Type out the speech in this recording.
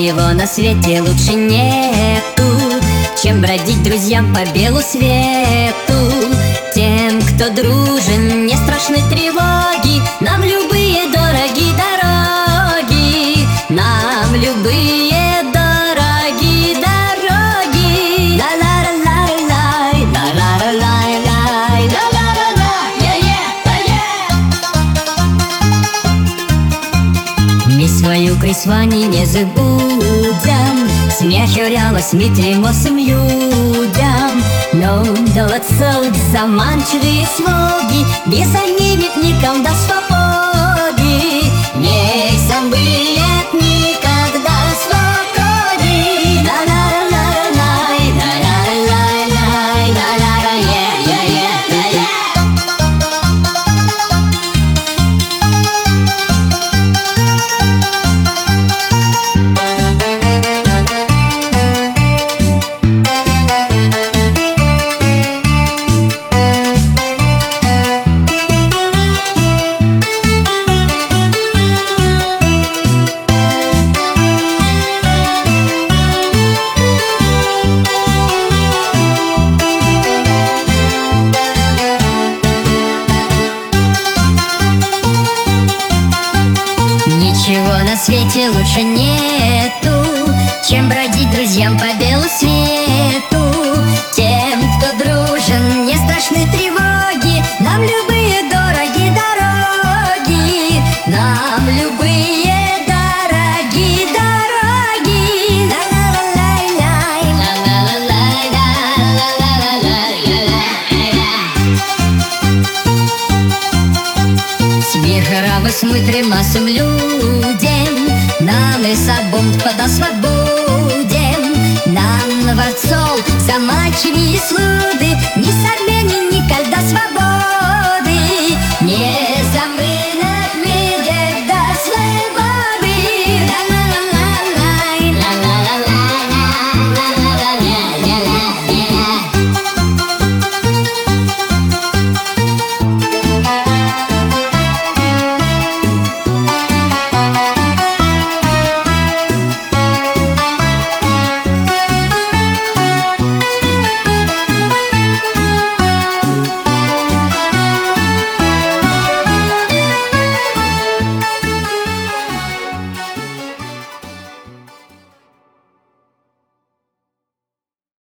Ничего на свете лучше нету, чем бродить друзьям по белу свету. Тем, кто дружен, не страшны тревоги, нам любые дороги дороги, нам любые дороги дороги. Ла-ла-ла-лай, ла-ла-ла-лай, ла-ла-ла-ла. Мы свою крисвані не забудем, сміх і рялость ми тримосим людям. Но долацовых заманчивые слоги без обидникам до свободы. Не забыет никогда свободы. Ла-ла-ла-ла-лай, ла-ла-ла-лай, ла-ла-ла-ла-ла-ла-ла-ла. Ничего на свете лучше нету, чем бродить друзьям по белу свету. Тем, кто дружен, не страшны тревоги, нам любые дороги дороги, нам любые дороги дороги. Ла-ла-ла-лай, ла-ла-ла-лай, ла-ла-ла-ла-ла-ла. Сміхарамось ми тримасим людям, нам и собом подаст свободен. Нам на варцов замачивые слуды, не согмени